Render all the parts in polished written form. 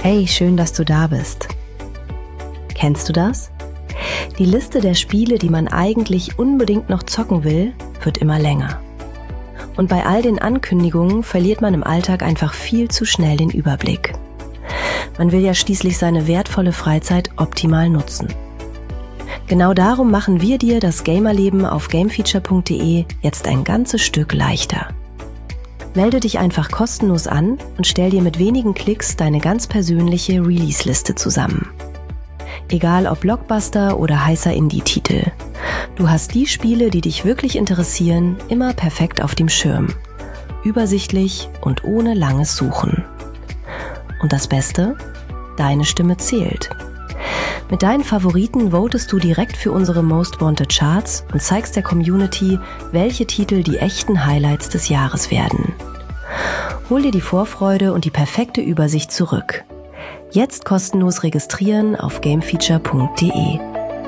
Hey, schön, dass du da bist. Kennst du das? Die Liste der Spiele, die man eigentlich unbedingt noch zocken will, wird immer länger. Und bei all den Ankündigungen verliert man im Alltag einfach viel zu schnell den Überblick. Man will ja schließlich seine wertvolle Freizeit optimal nutzen. Genau darum machen wir dir das Gamerleben auf gamefeature.de jetzt ein ganzes Stück leichter. Melde dich einfach kostenlos an und stell dir mit wenigen Klicks deine ganz persönliche Release-Liste zusammen. Egal ob Blockbuster oder heißer Indie-Titel. Du hast die Spiele, die dich wirklich interessieren, immer perfekt auf dem Schirm. Übersichtlich und ohne langes Suchen. Und das Beste? Deine Stimme zählt. Mit deinen Favoriten votest du direkt für unsere Most Wanted Charts und zeigst der Community, welche Titel die echten Highlights des Jahres werden. Hol dir die Vorfreude und die perfekte Übersicht zurück. Jetzt kostenlos registrieren auf gamefeature.de.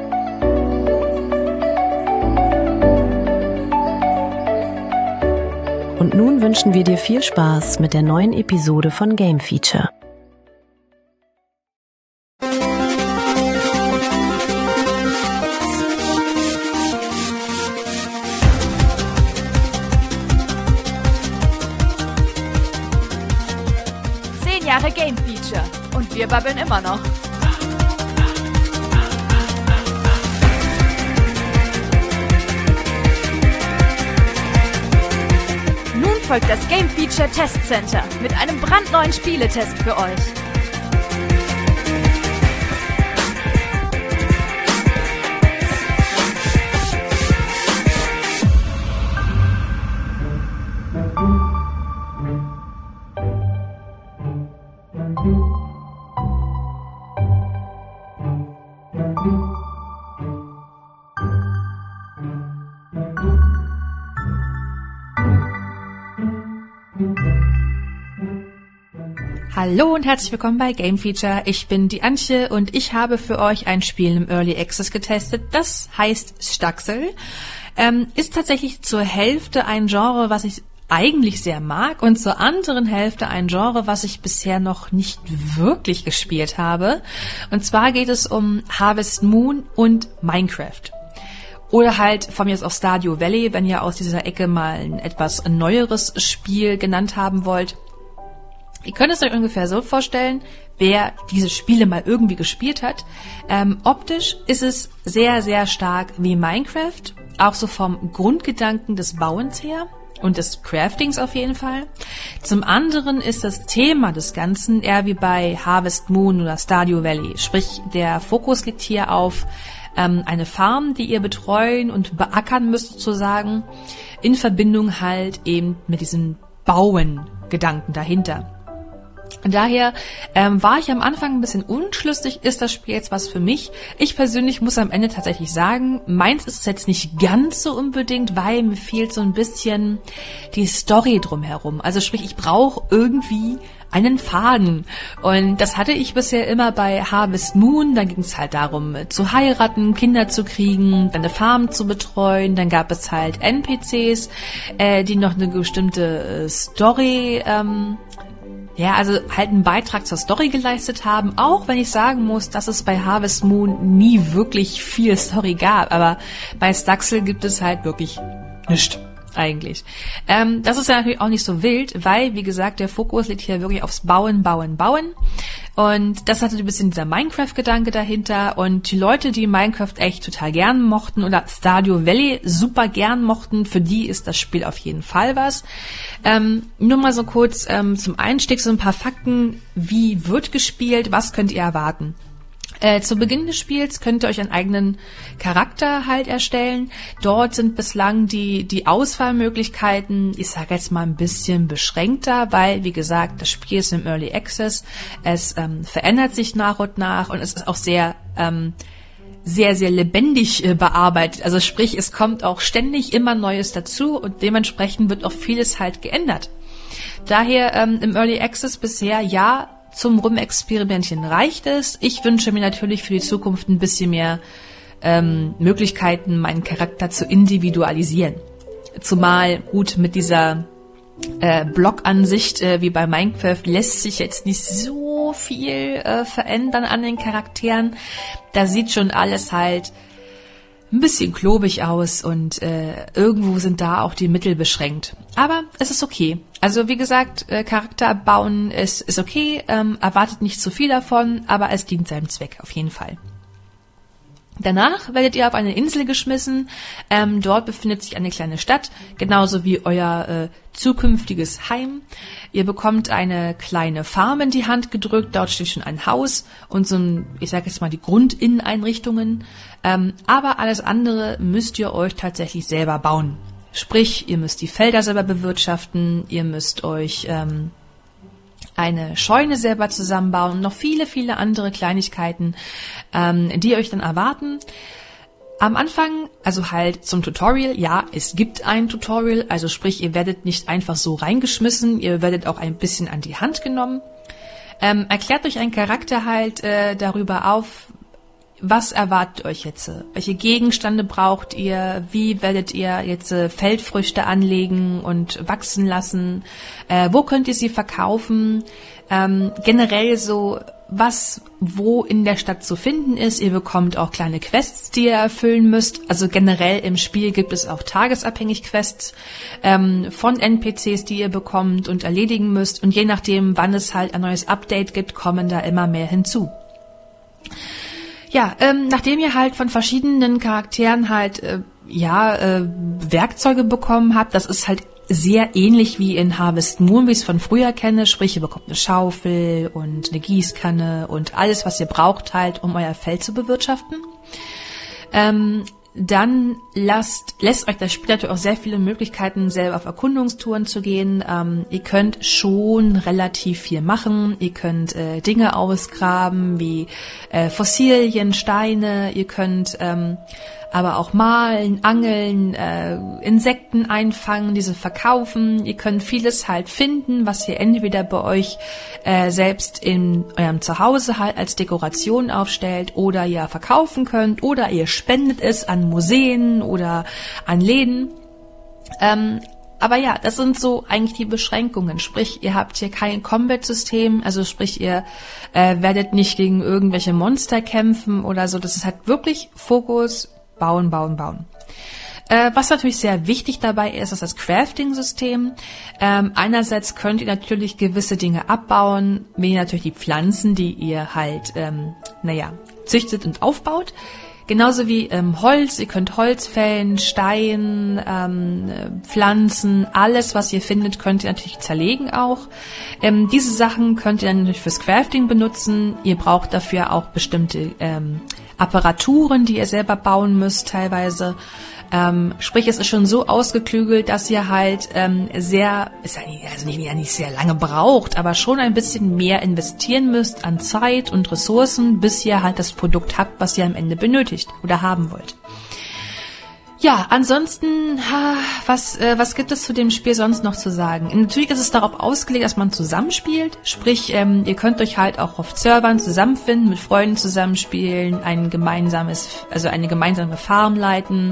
Und nun wünschen wir dir viel Spaß mit der neuen Episode von Game Feature. Game Feature. Und wir babbeln immer noch. Nun folgt das Game Feature Test Center mit einem brandneuen Spieletest für euch. Hallo und herzlich willkommen bei Game Feature. Ich bin die Antje und ich habe für euch ein Spiel im Early Access getestet. Das heißt Staxel. Ist tatsächlich zur Hälfte ein Genre, was ich eigentlich sehr mag und zur anderen Hälfte ein Genre, was ich bisher noch nicht wirklich gespielt habe. Und zwar geht es um Harvest Moon und Minecraft. Oder halt von mir aus auch Stardew Valley, wenn ihr aus dieser Ecke mal ein etwas neueres Spiel genannt haben wollt. Ihr könnt es euch ungefähr so vorstellen, wer diese Spiele mal irgendwie gespielt hat. Optisch ist es sehr, sehr stark wie Minecraft, auch so vom Grundgedanken des Bauens her und des Craftings auf jeden Fall. Zum anderen ist das Thema des Ganzen eher wie bei Harvest Moon oder Stardew Valley. Sprich, der Fokus liegt hier auf eine Farm, die ihr betreuen und beackern müsst sozusagen, in Verbindung halt eben mit diesem Bauen-Gedanken dahinter. Daher war ich am Anfang ein bisschen unschlüssig, ist das Spiel jetzt was für mich? Ich persönlich muss am Ende tatsächlich sagen, meins ist es jetzt nicht ganz so unbedingt, weil mir fehlt so ein bisschen die Story drumherum. Also sprich, ich brauche irgendwie einen Faden. Und das hatte ich bisher immer bei Harvest Moon. Da ging es halt darum, zu heiraten, Kinder zu kriegen, dann eine Farm zu betreuen. Dann gab es halt NPCs, die noch eine bestimmte Story also halt einen Beitrag zur Story geleistet haben, auch wenn ich sagen muss, dass es bei Harvest Moon nie wirklich viel Story gab, aber bei Staxel gibt es halt wirklich nichts eigentlich. Das ist ja natürlich auch nicht so wild, weil, wie gesagt, der Fokus liegt hier wirklich aufs Bauen. Und das hatte ein bisschen dieser Minecraft-Gedanke dahinter. Und die Leute, die Minecraft echt total gern mochten oder Stardew Valley super gern mochten, für die ist das Spiel auf jeden Fall was. Nur mal so kurz zum Einstieg so ein paar Fakten. Wie wird gespielt? Was könnt ihr erwarten? Zu Beginn des Spiels könnt ihr euch einen eigenen Charakter halt erstellen. Dort sind bislang die Auswahlmöglichkeiten, ich sage jetzt mal ein bisschen beschränkter, weil, wie gesagt, das Spiel ist im Early Access. Es verändert sich nach und nach und es ist auch sehr, sehr, sehr lebendig bearbeitet. Also sprich, es kommt auch ständig immer Neues dazu und dementsprechend wird auch vieles halt geändert. Daher im Early Access bisher zum Rumexperimentieren reicht es. Ich wünsche mir natürlich für die Zukunft ein bisschen mehr Möglichkeiten, meinen Charakter zu individualisieren. Zumal gut mit dieser Blockansicht wie bei Minecraft lässt sich jetzt nicht so so viel verändern an den Charakteren. Da sieht schon alles halt ein bisschen klobig aus und irgendwo sind da auch die Mittel beschränkt. Aber es ist okay. Also wie gesagt, Charakter bauen ist okay, erwartet nicht zu viel davon, aber es dient seinem Zweck auf jeden Fall. Danach werdet ihr auf eine Insel geschmissen. Dort befindet sich eine kleine Stadt, genauso wie euer zukünftiges Heim. Ihr bekommt eine kleine Farm in die Hand gedrückt. Dort steht schon ein Haus und so ein, ich sage jetzt mal, die Grundinneneinrichtungen. Aber alles andere müsst ihr euch tatsächlich selber bauen. Sprich, ihr müsst die Felder selber bewirtschaften, ihr müsst euch eine Scheune selber zusammenbauen und noch viele, viele andere Kleinigkeiten, die euch dann erwarten. Am Anfang, also halt zum Tutorial, ja, es gibt ein Tutorial, also sprich, ihr werdet nicht einfach so reingeschmissen, ihr werdet auch ein bisschen an die Hand genommen. Erklärt euch ein Charakter halt darüber auf, was erwartet euch jetzt? Welche Gegenstände braucht ihr? Wie werdet ihr jetzt Feldfrüchte anlegen und wachsen lassen? Wo könnt ihr sie verkaufen? Generell so, was wo in der Stadt zu finden ist. Ihr bekommt auch kleine Quests, die ihr erfüllen müsst. Also generell im Spiel gibt es auch tagesabhängig Quests von NPCs, die ihr bekommt und erledigen müsst. Und je nachdem, wann es halt ein neues Update gibt, kommen da immer mehr hinzu. Ja, nachdem ihr halt von verschiedenen Charakteren halt Werkzeuge bekommen habt, das ist halt sehr ähnlich wie in Harvest Moon, wie ich es von früher kenne, sprich ihr bekommt eine Schaufel und eine Gießkanne und alles, was ihr braucht halt, um euer Feld zu bewirtschaften. Dann lässt euch das Spiel natürlich auch sehr viele Möglichkeiten, selber auf Erkundungstouren zu gehen. Ihr könnt schon relativ viel machen. Ihr könnt Dinge ausgraben wie Fossilien, Steine. Ihr könnt aber auch malen, angeln, Insekten einfangen, diese verkaufen. Ihr könnt vieles halt finden, was ihr entweder bei euch selbst in eurem Zuhause halt als Dekoration aufstellt oder ihr verkaufen könnt oder ihr spendet es an Museen oder an Läden. Aber ja, das sind so eigentlich die Beschränkungen. Sprich, ihr habt hier kein Combat-System, also sprich, ihr werdet nicht gegen irgendwelche Monster kämpfen oder so. Das ist halt wirklich Fokus, bauen, bauen, bauen. Was natürlich sehr wichtig dabei ist das Crafting-System. Einerseits könnt ihr natürlich gewisse Dinge abbauen, wie natürlich die Pflanzen, die ihr halt, züchtet und aufbaut. Genauso wie Holz, ihr könnt Holz fällen, Stein, Pflanzen, alles, was ihr findet, könnt ihr natürlich zerlegen auch. Diese Sachen könnt ihr dann natürlich fürs Crafting benutzen. Ihr braucht dafür auch bestimmte Apparaturen, die ihr selber bauen müsst teilweise. Sprich, es ist schon so ausgeklügelt, dass ihr halt nicht sehr lange braucht, aber schon ein bisschen mehr investieren müsst an Zeit und Ressourcen, bis ihr halt das Produkt habt, was ihr am Ende benötigt oder haben wollt. Ja, ansonsten, was gibt es zu dem Spiel sonst noch zu sagen? Natürlich ist es darauf ausgelegt, dass man zusammenspielt. Sprich, ihr könnt euch halt auch auf Servern zusammenfinden, mit Freunden zusammenspielen, eine gemeinsame Farm leiten.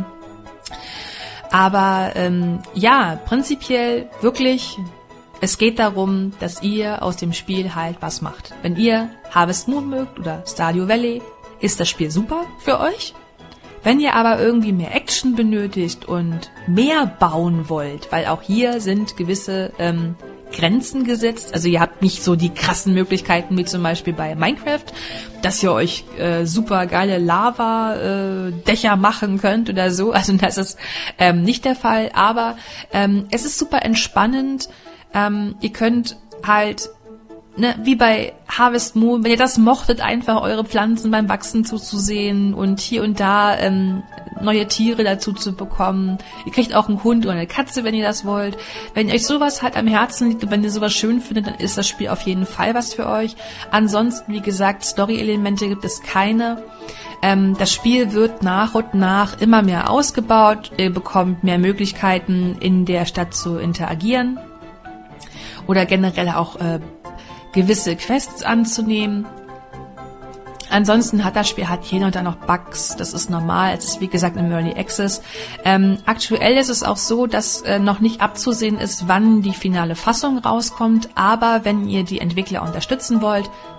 Aber prinzipiell wirklich, es geht darum, dass ihr aus dem Spiel halt was macht. Wenn ihr Harvest Moon mögt oder Stardew Valley, ist das Spiel super für euch. Wenn ihr aber irgendwie mehr Action benötigt und mehr bauen wollt, weil auch hier sind gewisse Grenzen gesetzt, also ihr habt nicht so die krassen Möglichkeiten wie zum Beispiel bei Minecraft, dass ihr euch super geile Lava-Dächer machen könnt oder so, also das ist nicht der Fall, aber es ist super entspannend, ihr könnt halt wie bei Harvest Moon, wenn ihr das mochtet, einfach eure Pflanzen beim Wachsen zuzusehen und hier und da neue Tiere dazu zu bekommen. Ihr kriegt auch einen Hund oder eine Katze, wenn ihr das wollt. Wenn euch sowas halt am Herzen liegt und wenn ihr sowas schön findet, dann ist das Spiel auf jeden Fall was für euch. Ansonsten, wie gesagt, Story-Elemente gibt es keine. Das Spiel wird nach und nach immer mehr ausgebaut. Ihr bekommt mehr Möglichkeiten, in der Stadt zu interagieren oder generell auch gewisse Quests anzunehmen. Ansonsten hat das Spiel hier und da noch Bugs, das ist normal, es ist wie gesagt im Early Access. Aktuell ist es auch so, dass noch nicht abzusehen ist, wann die finale Fassung rauskommt, aber wenn ihr die Entwickler unterstützen wollt,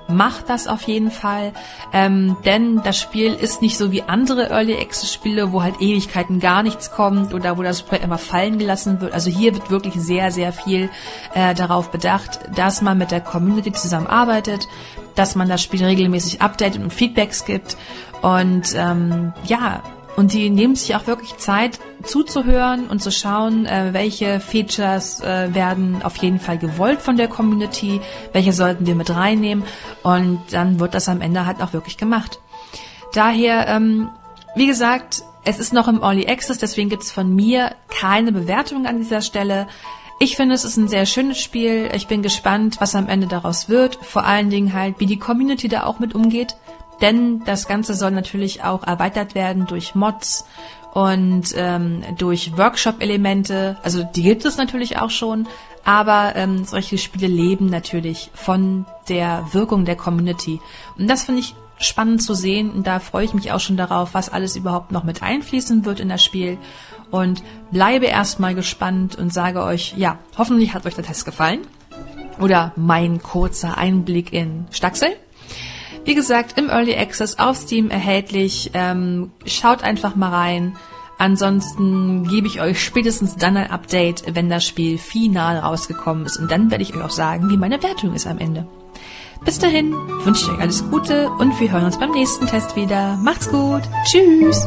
macht das auf jeden Fall, denn das Spiel ist nicht so wie andere Early Access Spiele, wo halt Ewigkeiten gar nichts kommt oder wo das Projekt einfach fallen gelassen wird. Also hier wird wirklich sehr, sehr viel darauf bedacht, dass man mit der Community zusammenarbeitet, dass man das Spiel regelmäßig updatet und Feedbacks gibt und und die nehmen sich auch wirklich Zeit zuzuhören und zu schauen, welche Features werden auf jeden Fall gewollt von der Community, welche sollten wir mit reinnehmen und dann wird das am Ende halt auch wirklich gemacht. Daher, wie gesagt, es ist noch im Early Access, deswegen gibt's von mir keine Bewertung an dieser Stelle. Ich finde, es ist ein sehr schönes Spiel. Ich bin gespannt, was am Ende daraus wird. Vor allen Dingen halt, wie die Community da auch mit umgeht. Denn das Ganze soll natürlich auch erweitert werden durch Mods und durch Workshop-Elemente. Also die gibt es natürlich auch schon, aber solche Spiele leben natürlich von der Wirkung der Community. Und das finde ich spannend zu sehen und da freue ich mich auch schon darauf, was alles überhaupt noch mit einfließen wird in das Spiel. Und bleibe erstmal gespannt und sage euch, ja, hoffentlich hat euch der Test gefallen. Oder mein kurzer Einblick in Staxel. Wie gesagt, im Early Access auf Steam erhältlich. Schaut einfach mal rein. Ansonsten gebe ich euch spätestens dann ein Update, wenn das Spiel final rausgekommen ist. Und dann werde ich euch auch sagen, wie meine Wertung ist am Ende. Bis dahin wünsche ich euch alles Gute und wir hören uns beim nächsten Test wieder. Macht's gut. Tschüss.